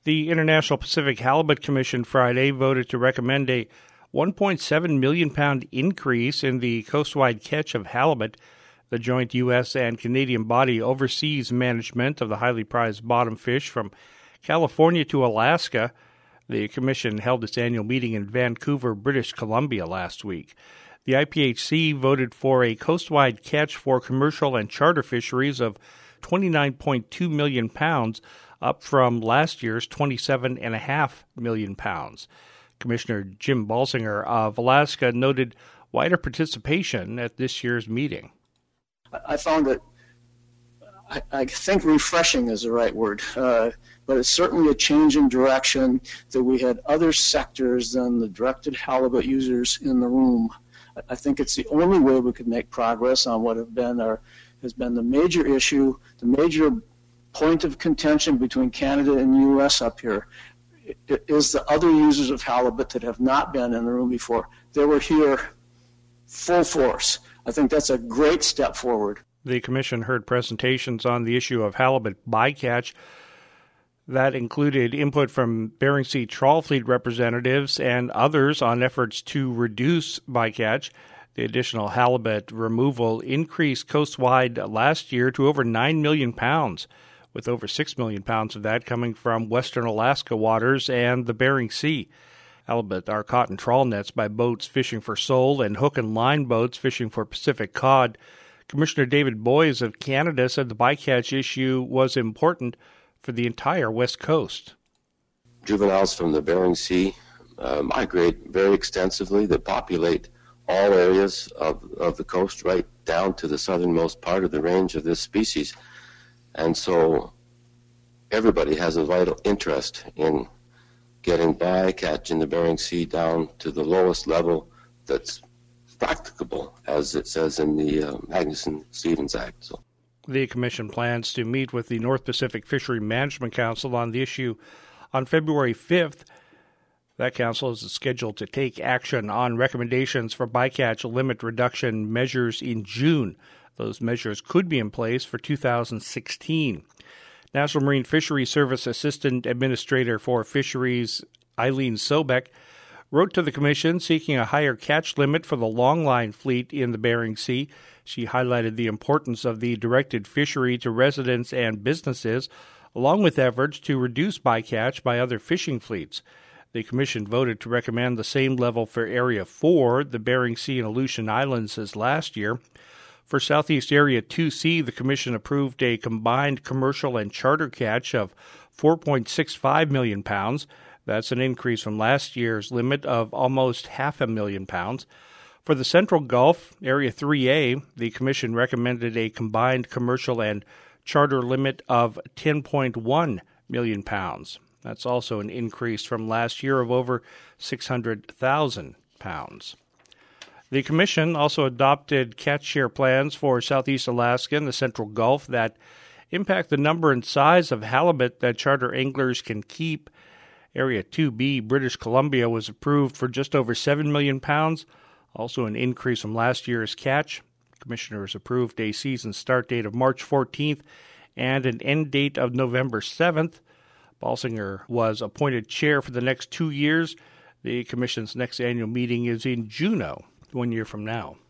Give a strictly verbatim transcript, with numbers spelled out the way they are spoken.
The International Pacific Halibut Commission Friday voted to recommend a one point seven million pound increase in the coastwide catch of halibut. The joint U S and Canadian body oversees management of the highly prized bottom fish from California to Alaska. The commission held its annual meeting in Vancouver, British Columbia last week. The I P H C voted for a coastwide catch for commercial and charter fisheries of twenty-nine point two million pounds, up from last year's twenty-seven point five million pounds. Commissioner Jim Balsinger of Alaska noted wider participation at this year's meeting. I found it, I, I think refreshing is the right word, uh, but it's certainly a change in direction that we had other sectors than the directed halibut users in the room. I, I think it's the only way we could make progress on what have been our, has been the major issue, the major point of contention between Canada and the U S up here. It is the other users of halibut that have not been in the room before. They were here full force. I think that's a great step forward. The commission heard presentations on the issue of halibut bycatch. That included input from Bering Sea Trawl Fleet representatives and others on efforts to reduce bycatch. The additional halibut removal increased coastwide last year to over nine million pounds, with over six million pounds of that coming from western Alaska waters and the Bering Sea. Halibut are caught in trawl nets by boats fishing for sole and hook and line boats fishing for Pacific cod. Commissioner David Boys of Canada said the bycatch issue was important for the entire West Coast. Juveniles from the Bering Sea uh, migrate very extensively. They populate all areas of, of the coast right down to the southernmost part of the range of this species. And so everybody has a vital interest in getting bycatch in the Bering Sea down to the lowest level that's practicable, as it says in the uh, Magnuson-Stevens Act. So. The commission plans to meet with the North Pacific Fishery Management Council on the issue on February fifth. That council is scheduled to take action on recommendations for bycatch limit reduction measures in June. Those measures could be in place for two thousand sixteen. National Marine Fisheries Service Assistant Administrator for Fisheries Eileen Sobek wrote to the Commission seeking a higher catch limit for the longline fleet in the Bering Sea. She highlighted the importance of the directed fishery to residents and businesses, along with efforts to reduce bycatch by other fishing fleets. The Commission voted to recommend the same level for Area four, the Bering Sea and Aleutian Islands, as last year. For Southeast Area two C, the Commission approved a combined commercial and charter catch of four point six five million pounds. That's an increase from last year's limit of almost half a million pounds. For the Central Gulf, Area three A, the Commission recommended a combined commercial and charter limit of ten point one million pounds. That's also an increase from last year of over six hundred thousand pounds. The Commission also adopted catch share plans for Southeast Alaska and the Central Gulf that impact the number and size of halibut that charter anglers can keep. Area two B, British Columbia, was approved for just over seven million pounds, also an increase from last year's catch. Commissioners approved a season start date of March fourteenth and an end date of November seventh. Balsinger was appointed chair for the next two years. The Commission's next annual meeting is in Juneau, one year from now.